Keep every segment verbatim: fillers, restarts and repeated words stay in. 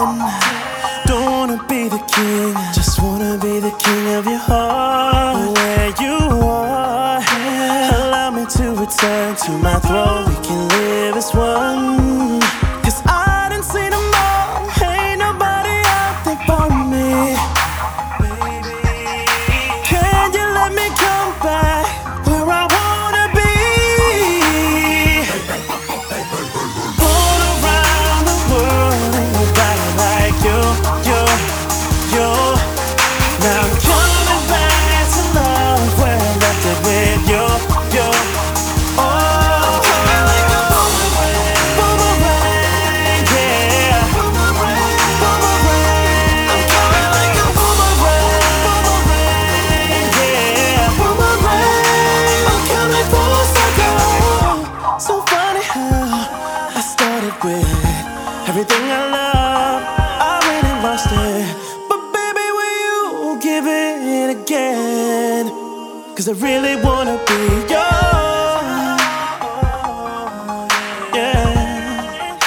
Don't wanna be the king, just wanna be the king of your heart. Where you are, allow me to return to my throne. We can live as one. Cause I done seen them all, ain't nobody out there for me. Can you let me come back where I wanna be? All around the world, ain't nobody like you, you, you. Now I'm coming back to love where I left it with you, you. Oh, like a boomerang, boomerang, yeah. Boomerang, boomerang. I'm coming like a boomerang, boomerang, yeah. Boomerang, I'm coming full circle. So funny how I started with everything I love, I really lost it. But baby, will you give it again? Cause I really wanna be yours, yeah.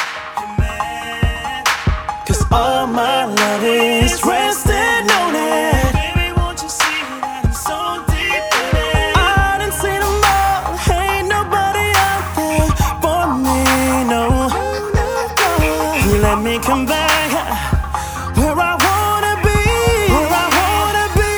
Cause all my love is resting on it. Baby, won't you see that I'm so deep in it? I done seen them all, ain't nobody out there for me, no. You let me come back where I wanna be, where I wanna be.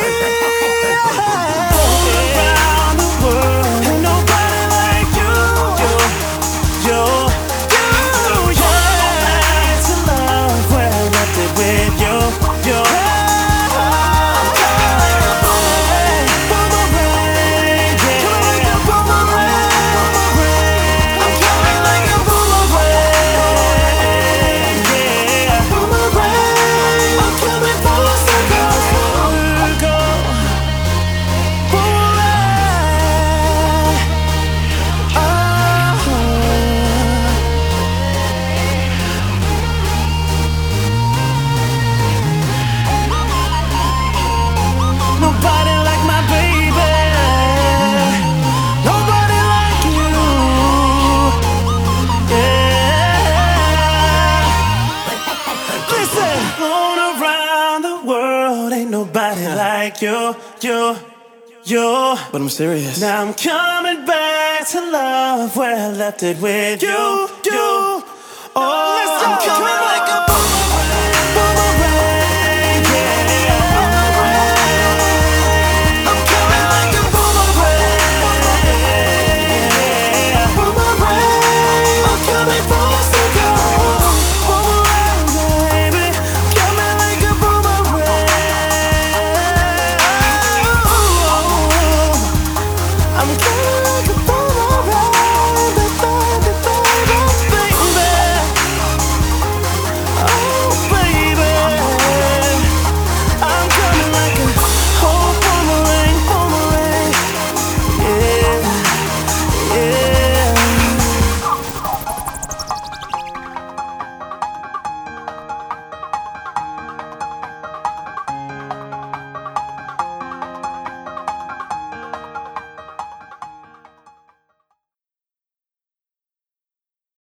All around the world, ain't nobody like you, you, you, you. Coming back to love where I left it with you, you. I'm coming like a boomerang, boomerang, yeah. Coming like a boomerang, boomerang. I'm coming like a boomerang, yeah. Boomerang, I'm coming full circle, circle. Boomerang, oh. Nobody like my baby, nobody like you, yeah. Listen, all around the world, ain't nobody like you, you, you. But I'm serious. Now I'm coming back to love where I left it with you, you. Oh.